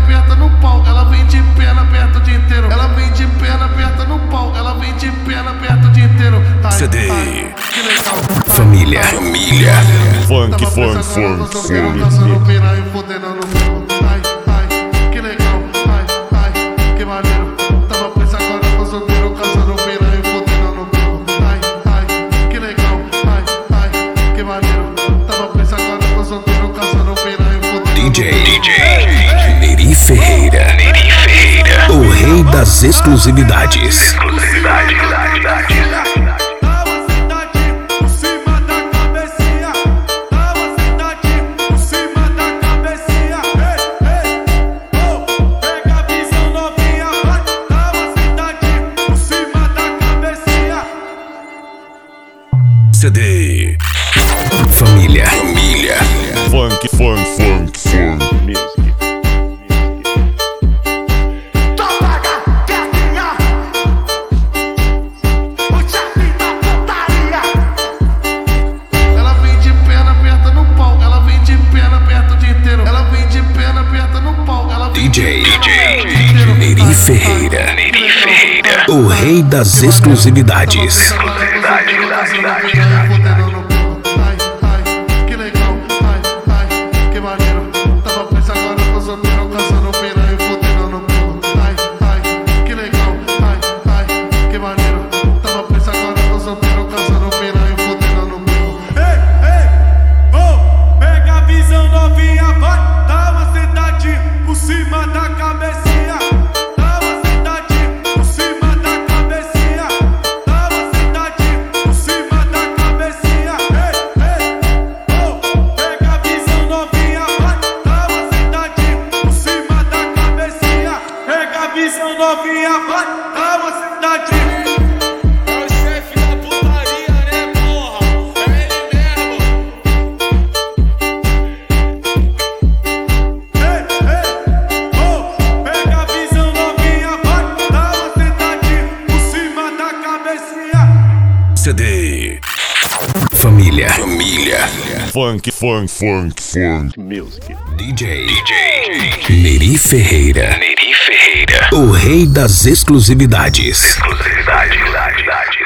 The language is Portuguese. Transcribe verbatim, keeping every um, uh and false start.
aperta no pau, ela vem de perna, aperta o dia inteiro. Ela vem de perna, aperta no pau, ela vem de perna, aperta o dia inteiro. C D. Que legal. Família. Família. Funk, funk, funk, funk. Ai, ai, que legal. Ai, ai, que maneiro. Tava preso agora, tô solteiro, caçando piranha e fudendo no pelo. Ai, ai, que legal. Ai, ai, que maneiro. Tava preso agora, tô solteiro, caçando piranha e fudendo no pelo. D J. D J. Neri Ferreira. Neri Ferreira. O rei das exclusividades. Exclusividade. C D. Família. Família. Funk, funk, funk, funk. Music. Ela vem de perna, aperta no pau, ela vem de perna, aperta o dia inteiro. Ela vem de perna, aperta no pau, ela vem D J. de D perna, J. aperta o dia inteiro. Neri Ferreira. Neri Ferreira. O rei das exclusividades. Ai, ai, que legal. Ai, ai, que maneiro. Tava preso agora, tô solteiro, caçando piranha e fudendo no pelo. Ai, ai, que legal. Ai, ai, que maneiro. Tava preso agora, tô solteiro, caçando piranha e fudendo no pelo. Ei, ei, oh, pega a visão novinha, vai, dá uma sentadinha por cima da cabecinha. Dá uma sentadinha por cima da cabecinha. Dá uma sentadinha por cima da cabecinha. Ei, ei, oh, pega a visão novinha, vai, dá uma sentadinha por cima da cabecinha. Pega a visão novinha, vai, dá uma sentadinha. É o chefe da putaria, né, porra? É ele mesmo. Ei, ei, oh, pega a visão novinha, vai, dá uma sentadinha por cima da cabecinha. C D. Família. Família. Funk, funk, funk, funk. Music. D J. D J. Neri Ferreira. Neri Ferreira. O rei das exclusividades. Exclusividade.